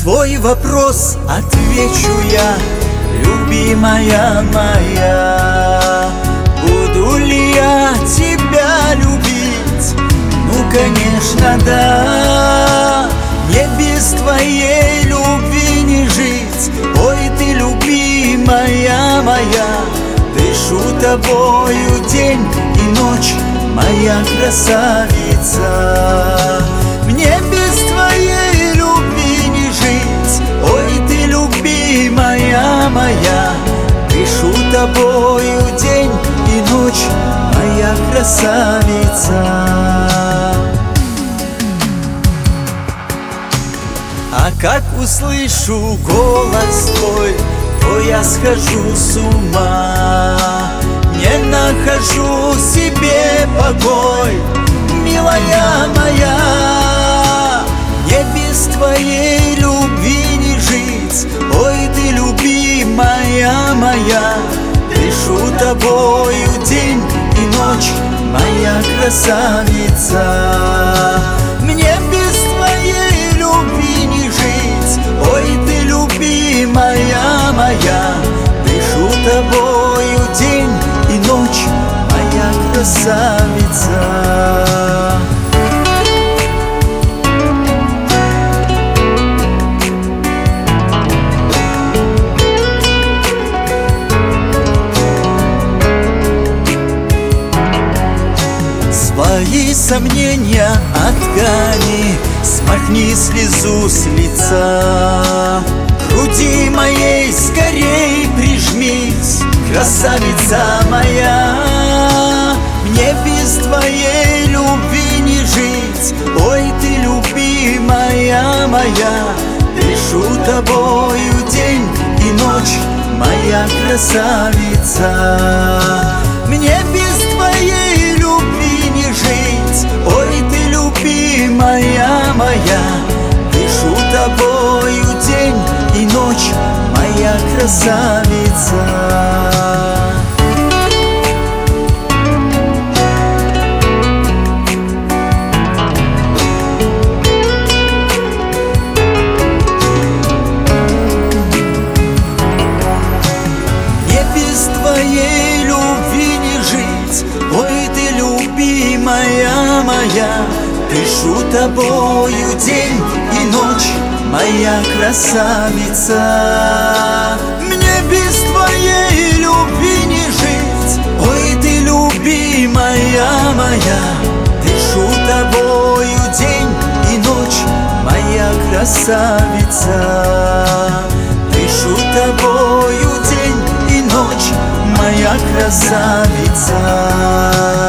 твой вопрос отвечу я, любимая моя. Буду ли я тебя любить? Ну, конечно, да. Мне без твоей любви не жить. Ой, ты любимая моя, дышу тобою день и ночь, моя красавица. Мне без твоей любви не жить. Ой, ты любимая моя, дышу тобою день и ночь, моя красавица. А как услышу голос твой, то я схожу с ума. Не нахожу себе покой, милая моя. Мне без твоей любви не жить. Ой, ты любимая моя, дышу тобою день и ночь, моя красавица. Мне без твоей любви не жить. Ой, ты любимая моя, дышу тобою день и ночь, моя красавица. Свои сомнения отгони, смахни слезу с лица. К груди моей скорей прижмись, красавица моя. Мне без твоей любви не жить. Ой, ты любимая моя, дышу тобою день и ночь, моя красавица. Мне без твоей любви не жить. Ой, ты любимая моя, дышу тобою день и ночь, моя красавица. Твоей любви не жить. Ой, ты любимая моя, дышу тобою день и ночь, моя красавица. Мне без твоей любви не жить. Ой, ты любимая моя, дышу тобою день и ночь, моя красавица. Дышу тобою день и ночь, моя красавица.